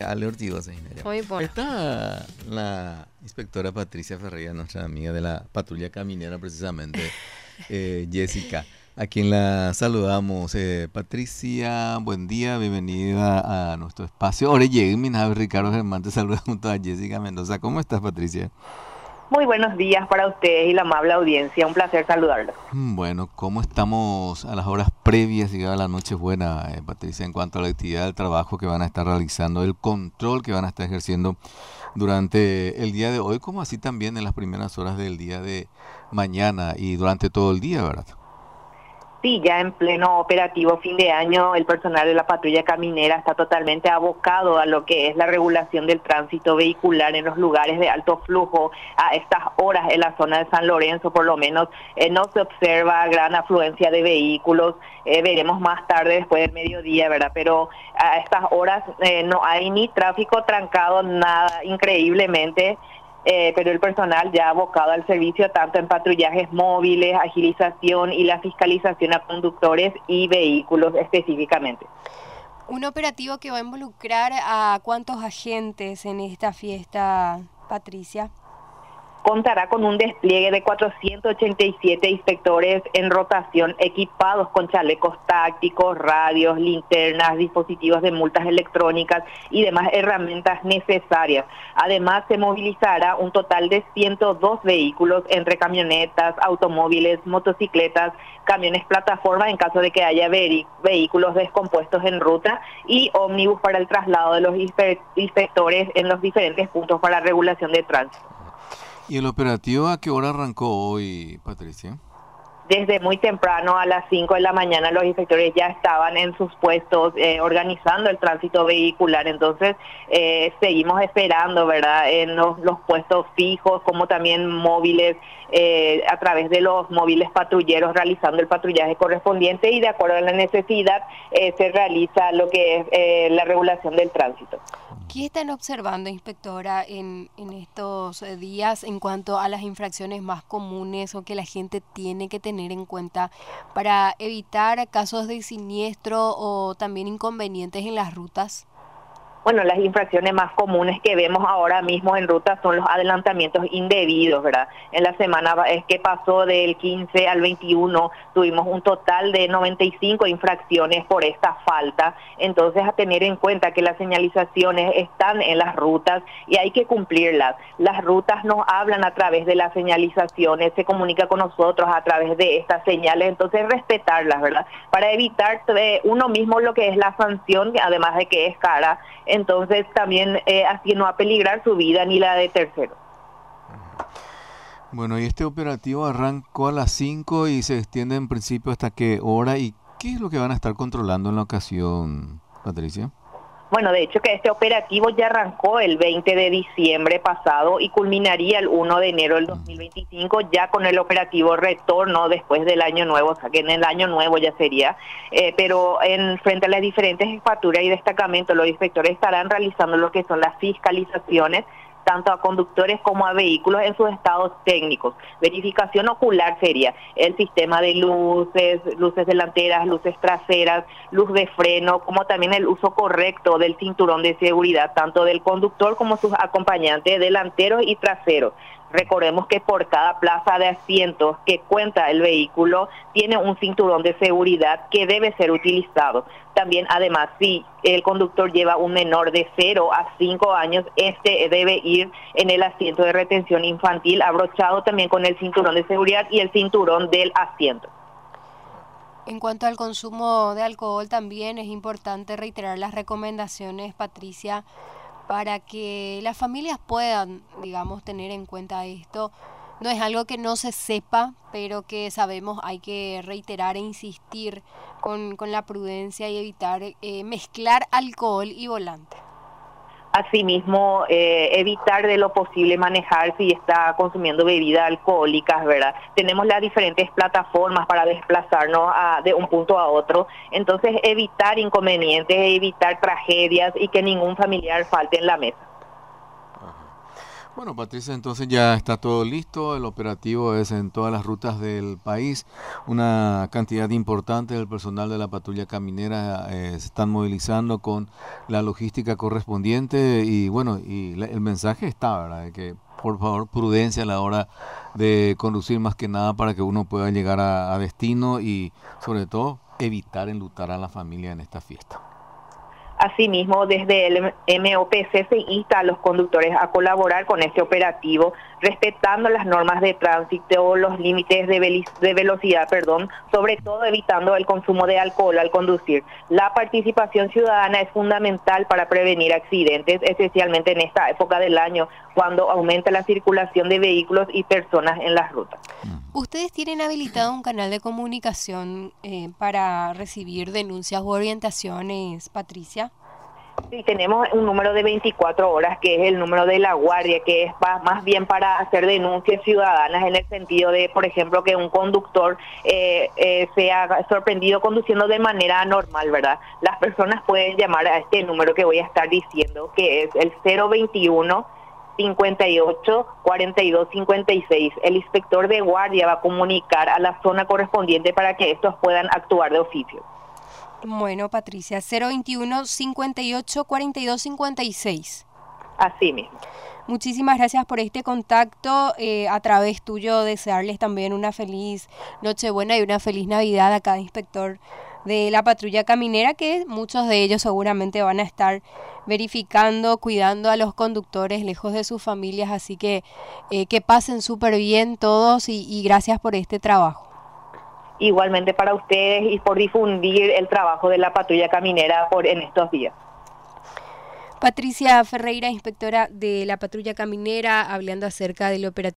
Ale Ortigosa. Muy bueno. Está la inspectora Patricia Ferreira, nuestra amiga de la patrulla caminera, precisamente, Jessica, a quien la saludamos. Patricia, buen día, bienvenida a nuestro espacio. Ahora llegué, mi nave Ricardo Germán, te saluda junto a Jessica Mendoza. ¿Cómo estás, Patricia? Muy buenos días para ustedes y la amable audiencia. Un placer saludarlos. Bueno, ¿cómo estamos a las horas previas y a la Nochebuena, Patricia, en cuanto a la actividad del trabajo que van a estar realizando, el control que van a estar ejerciendo durante el día de hoy, como así también en las primeras horas del día de mañana y durante todo el día, ¿verdad? Sí, ya en pleno operativo fin de año, el personal de la patrulla caminera está totalmente abocado a lo que es la regulación del tránsito vehicular en los lugares de alto flujo. A estas horas en la zona de San Lorenzo, por lo menos, no se observa gran afluencia de vehículos. Veremos más tarde, después del mediodía, ¿verdad? Pero a estas horas no hay ni tráfico trancado, nada, increíblemente. Pero el personal ya abocado al servicio tanto en patrullajes móviles, agilización y la fiscalización a conductores y vehículos específicamente. Un operativo que va a involucrar a ¿cuántos agentes en esta fiesta, Patricia? Contará con un despliegue de 487 inspectores en rotación equipados con chalecos tácticos, radios, linternas, dispositivos de multas electrónicas y demás herramientas necesarias. Además, se movilizará un total de 102 vehículos entre camionetas, automóviles, motocicletas, camiones plataforma en caso de que haya vehículos descompuestos en ruta y ómnibus para el traslado de los inspectores en los diferentes puntos para regulación de tránsito. ¿Y el operativo a qué hora arrancó hoy, Patricia? Desde muy temprano, a las 5 de la mañana, los inspectores ya estaban en sus puestos organizando el tránsito vehicular. Entonces, seguimos esperando, ¿verdad?, en los puestos fijos, como también móviles, a través de los móviles patrulleros, realizando el patrullaje correspondiente y de acuerdo a la necesidad se realiza lo que es la regulación del tránsito. ¿Qué están observando, inspectora, en estos días en cuanto a las infracciones más comunes o que la gente tiene que tener en cuenta para evitar casos de siniestro o también inconvenientes en las rutas? Bueno, las infracciones más comunes que vemos ahora mismo en ruta son los adelantamientos indebidos, ¿verdad? En la semana que pasó del 15 al 21 tuvimos un total de 95 infracciones por esta falta. Entonces, a tener en cuenta que las señalizaciones están en las rutas y hay que cumplirlas. Las rutas nos hablan a través de las señalizaciones, se comunica con nosotros a través de estas señales, entonces respetarlas, ¿verdad? Para evitar uno mismo lo que es la sanción, además de que es cara. Entonces también así no va a peligrar su vida ni la de terceros. Bueno, y este operativo arrancó a las 5 y se extiende en principio hasta qué hora y qué es lo que van a estar controlando en la ocasión, Patricia. Bueno, de hecho que este operativo ya arrancó el 20 de diciembre pasado y culminaría el 1 de enero del 2025 ya con el operativo retorno después del año nuevo, o sea que en el año nuevo ya sería, pero frente a las diferentes jefaturas y destacamentos los inspectores estarán realizando lo que son las fiscalizaciones tanto a conductores como a vehículos en sus estados técnicos. Verificación ocular sería el sistema de luces delanteras, luces traseras, luz de freno, como también el uso correcto del cinturón de seguridad, tanto del conductor como sus acompañantes delanteros y traseros. Recordemos que por cada plaza de asientos que cuenta el vehículo tiene un cinturón de seguridad que debe ser utilizado. También, además, si el conductor lleva un menor de 0 a 5 años, este debe ir en el asiento de retención infantil, abrochado también con el cinturón de seguridad y el cinturón del asiento. En cuanto al consumo de alcohol, también es importante reiterar las recomendaciones, Patricia, para que las familias puedan, digamos, tener en cuenta esto. No es algo que no se sepa, pero que sabemos hay que reiterar e insistir con la prudencia y evitar mezclar alcohol y volante. Asimismo, evitar de lo posible manejar si está consumiendo bebidas alcohólicas, ¿verdad? Tenemos las diferentes plataformas para desplazarnos de un punto a otro, entonces evitar inconvenientes, evitar tragedias y que ningún familiar falte en la mesa. Bueno, Patricia, entonces ya está todo listo, el operativo es en todas las rutas del país, una cantidad importante del personal de la patrulla caminera se están movilizando con la logística correspondiente y bueno, el mensaje está, ¿verdad? De que por favor prudencia a la hora de conducir más que nada para que uno pueda llegar a destino y sobre todo evitar enlutar a la familia en esta fiesta. Asimismo, desde el MOPC se insta a los conductores a colaborar con este operativo, respetando las normas de tránsito o los límites de velocidad, sobre todo evitando el consumo de alcohol al conducir. La participación ciudadana es fundamental para prevenir accidentes, especialmente en esta época del año, cuando aumenta la circulación de vehículos y personas en las rutas. ¿Ustedes tienen habilitado un canal de comunicación para recibir denuncias u orientaciones, Patricia? Sí, tenemos un número de 24 horas, que es el número de la guardia, que es más bien para hacer denuncias ciudadanas en el sentido de, por ejemplo, que un conductor sea sorprendido conduciendo de manera anormal, ¿verdad? Las personas pueden llamar a este número que voy a estar diciendo, que es el 021 58 42 56. El inspector de guardia va a comunicar a la zona correspondiente para que estos puedan actuar de oficio. Bueno, Patricia, 021 58 42 56. Así mismo. Muchísimas gracias por este contacto. A través tuyo desearles también una feliz Nochebuena y una feliz Navidad a cada inspector de la patrulla caminera, que muchos de ellos seguramente van a estar verificando, cuidando a los conductores lejos de sus familias, así que pasen súper bien todos y gracias por este trabajo. Igualmente para ustedes y por difundir el trabajo de la patrulla caminera en estos días. Patricia Ferreira, inspectora de la patrulla caminera, hablando acerca del operativo